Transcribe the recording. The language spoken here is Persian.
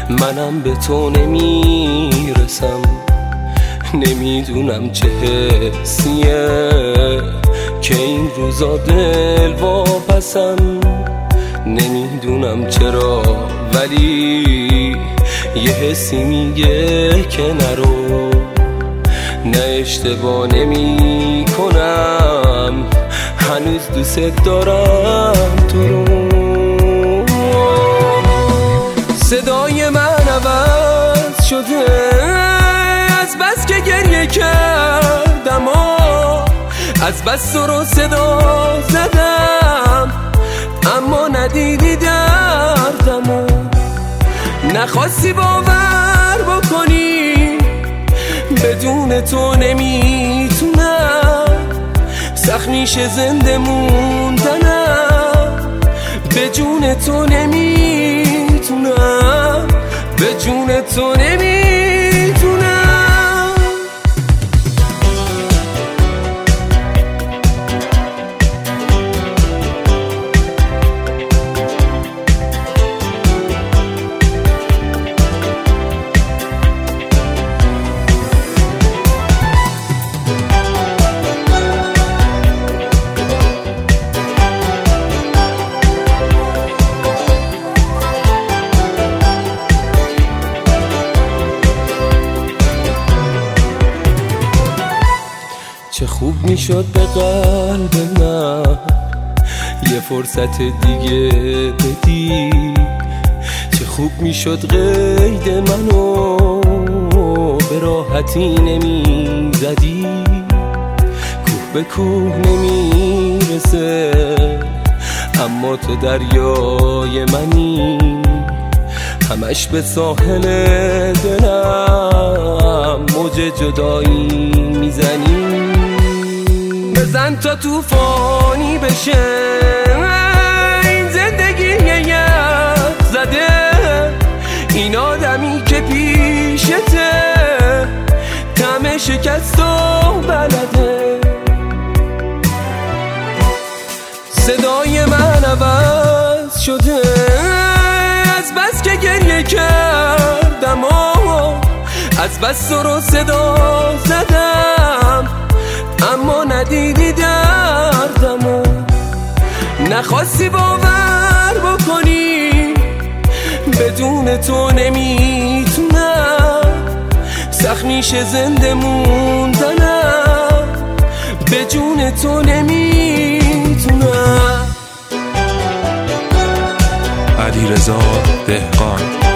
منم به تو نمیرسم. نمیدونم چه حسیه که این روزا دل واپسم. نمیدونم چرا ولی یه حسی میگه که نرو. نه اشتباه نمی کنم، هنوز دوست دارم تو رو. صدای من عوض شده از بس که گریه کردم و از بس تو رو صدا زدم، اما ندیدی دردم و نخواستی باور بکنی. بدون تو نمیتونم، سخت میشه زنده موندنم. به جون تو نمیتونم، به جون تو نمیتونم. چه خوب میشد به قلب من یه فرصت دیگه بدی. چه خوب میشد قید منو به راحتی نمیزدی. کوه به کوه نمیرسه اما تو دریای منی. همش به ساحل دلم موج جدایی میزنی. بزن تا توفانی بشه این زندگی یاد زده. این آدمی که پیشته طعم شکست و بلده. صدای من عوض شده از بس که گریه کردم و از بس تو رو صدا زدم، اما ندیدی دردم و نخواستی باور بکنی. بدون تو نمیتونم، سخت میشه زنده موندنم. به جون تو نمیتونم. علیرضا دهقان.